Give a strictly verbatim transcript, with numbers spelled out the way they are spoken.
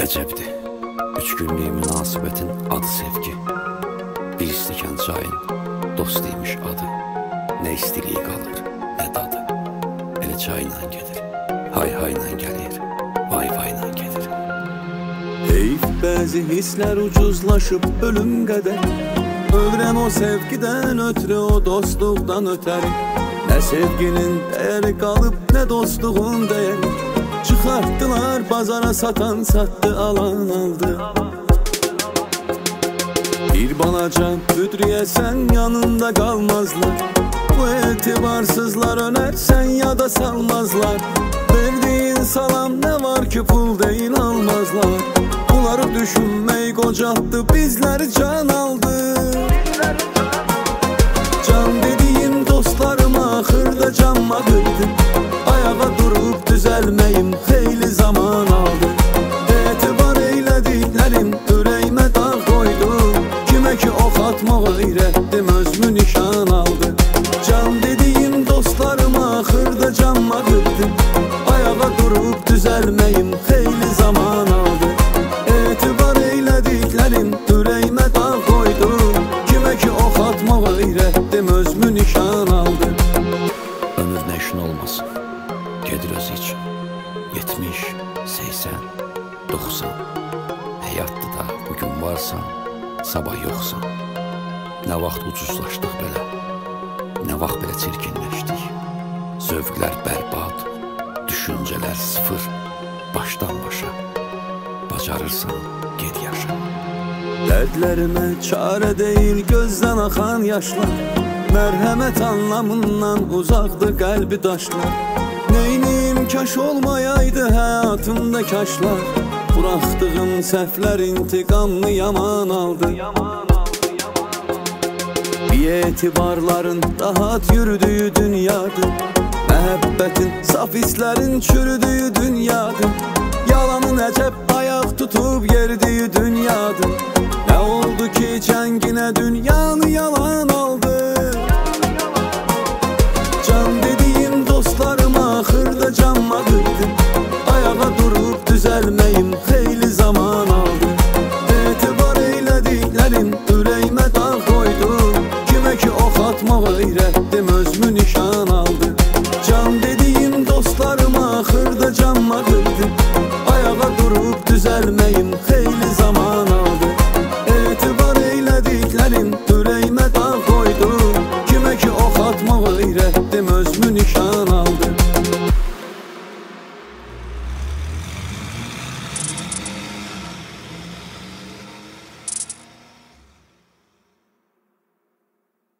Əcəbdir, üç günlük münasibətin adı sevgi. Bir stəkan çayın dost imiş adı. Nə istiliyi qalır, nə dadı. Elə çayla gedir, hay hayla gəlir, vay vayla gedir. Heyf bəzi hisslər ucuzlaşıb ölüm qədər. Ölürəm o sevgidən ötürü, o dostluqdan ötəri. Nə sevginin dəyəri qalıb, nə dostluğun dəyəri. Çıxartdılar bazara, satan sattı, alan aldı. Bir balaca büdriye sen yanında qalmazlar. Bu etibarsızlar öner, sen yada salmazlar. Verdiğin salam ne var ki pul değil almazlar. Bunları düşünmeyi qocaltdı, bizleri can aldı. Can dediğim dostlarıma axırda canma qırdı. Ayağa durup düzelmeyim xeyli zaman aldı. Etibar eylədiklərim ürəyimə dağ qoydu. Kimə ki ox atmaq öyrətdim, özümü nişan aldı. Can dediğim dostlarıma axırda canma qırdı. Ayağa durup düzelmeyim xeyli zaman aldı. Etibar eylədiklərim ürəyimə dağ qoydu. Kimə ki ox atmaq öyrətdim, özümü nişan aldı. Ömür nə işin olmasın, gedir özü için. Yetmiş, seysən, doxsan. Həyatda da bugün varsan, sabah yoxsan. Nə vaxt ucuzlaşdıq belə, nə vaxt belə çirkinləşdik. Zövqlər bərbad, düşüncələr sıfır, başdan başa. Bacarırsan, ged yaşa. Dərdlərimə çarə deyil gözdən axan yaşlar. Mərhəmət anlamından uzaqdı qəlbi daşlar. Neynim kaş olmayaydı həyatımda kaşlar. Buraxdığım səhvlər intiqamını yaman aldı. Bir etibarların rahat yürüdüyü dünyadır. Məhəbbətin saf hisslərin çürüdüyü dünyadır. Yalanın əcəb ayaq tutub yerdiyi dünyadır. Nə oldu ki cənginə dünyanı yalan aldı. Can dediğim dostlarıma axırda canma qırdı. Ayağa durup düzelmeyim xeyli zaman aldı. Etibar eylədiklərim ürəyimə dağ qoydu. Kimə ki ox atmaq öyrətdim, özümü nişan aldı. Can dediğim dostlarıma axırda canma qırdı. Ayağa durup düzelmeyim